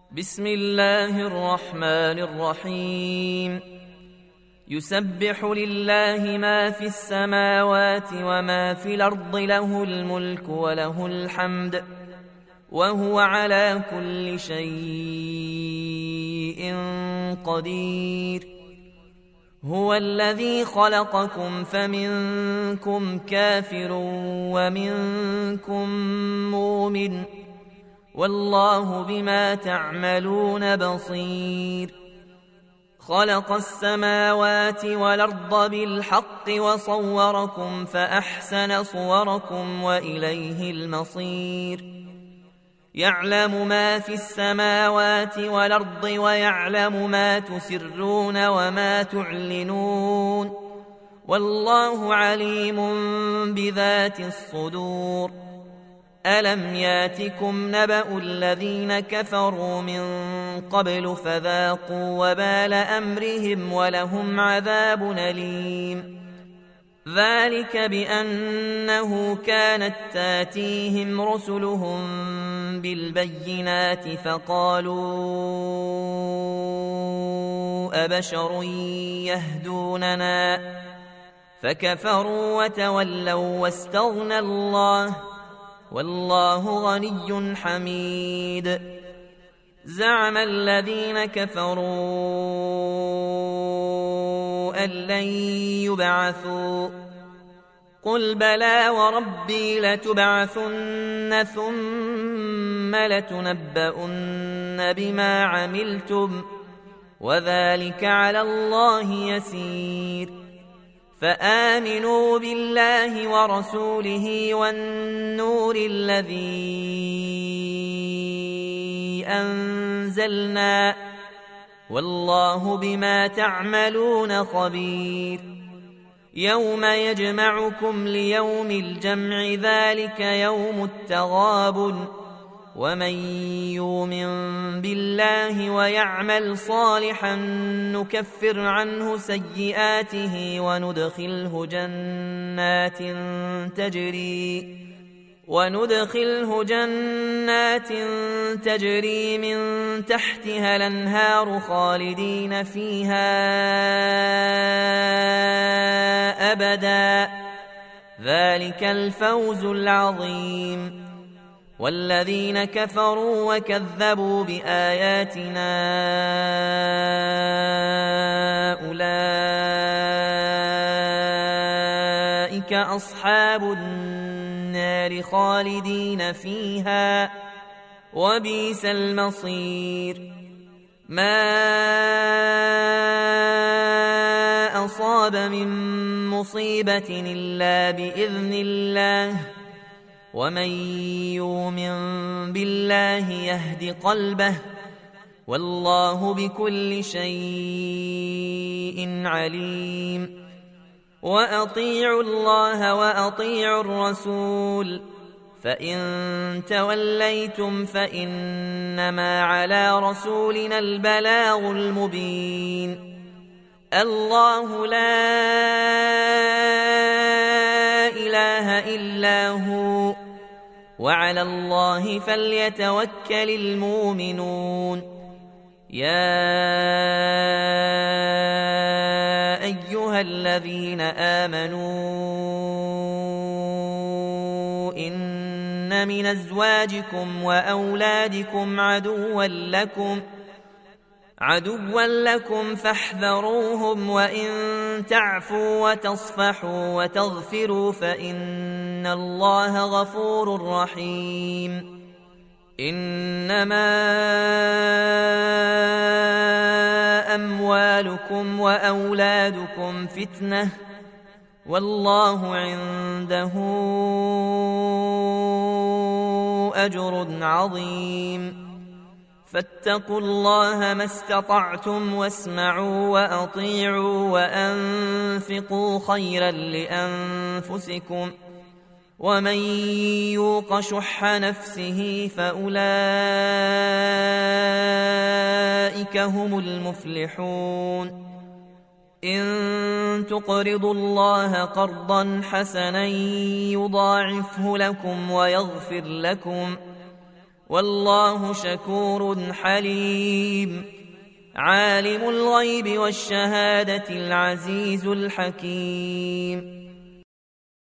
بسم الله الرحمن الرحيم. يسبح لله ما في السماوات وما في الأرض، له الملك وله الحمد وهو على كل شيء قدير. هو الذي خلقكم فمنكم كافر ومنكم مؤمن، والله بما تعملون بصير. خلق السماوات والأرض بالحق وصوركم فأحسن صوركم وإليه المصير. يعلم ما في السماوات والأرض ويعلم ما تسرون وما تعلنون، والله عليم بذات الصدور. ألم ياتكم نبأ الذين كفروا من قبل فذاقوا وبال أمرهم ولهم عذاب أليم. ذلك بأنه كانت تاتيهم رسلهم بالبينات فقالوا أبشر يهدوننا فكفروا وتولوا واستغنى الله، والله غني حميد. زعم الذين كفروا أن لن يبعثوا، قل بلى وربي لتبعثن ثم لتنبؤن بما عملتم، وذلك على الله يسير. فآمنوا بالله ورسوله والنور الذي أنزلنا، والله بما تعملون خبير. يوم يجمعكم ليوم الجمع، ذلك يوم التغابن. ومن يؤمن بالله ويعمل صالحا نكفر عنه سيئاته وندخله جنات تجري من تحتها الأنهار خالدين فيها أبدا، ذلك الفوز العظيم. والذين كفروا وكذبوا بآياتنا أولئك أصحاب النار خالدين فيها، وبئس المصير. ما أصاب من مصيبة إلا بإذن الله، ومن يؤمن بالله يهد قلبه، والله بكل شيء عليم. وأطيعوا الله وأطيعوا الرسول، فإن توليتم فإنما على رسولنا البلاغ المبين. الله لا إله إلا هو، وعلى الله فليتوكل المؤمنون. يا أيها الذين آمنوا إن من أزواجكم وأولادكم عدوا لكم فاحذروهم، وإن تعفوا وتصفحوا وتغفروا فإن الله غفور رحيم. إنما أموالكم وأولادكم فتنة، والله عنده أجر عظيم. فاتقوا الله ما استطعتم، واسمعوا وأطيعوا وأنفقوا خيرا لأنفسكم، ومن يوق شح نفسه فأولئك هم المفلحون. إن تقرضوا الله قرضا حسنا يضاعفه لكم ويغفر لكم، والله شكور حليم عالم الغيب والشهادة العزيز الحكيم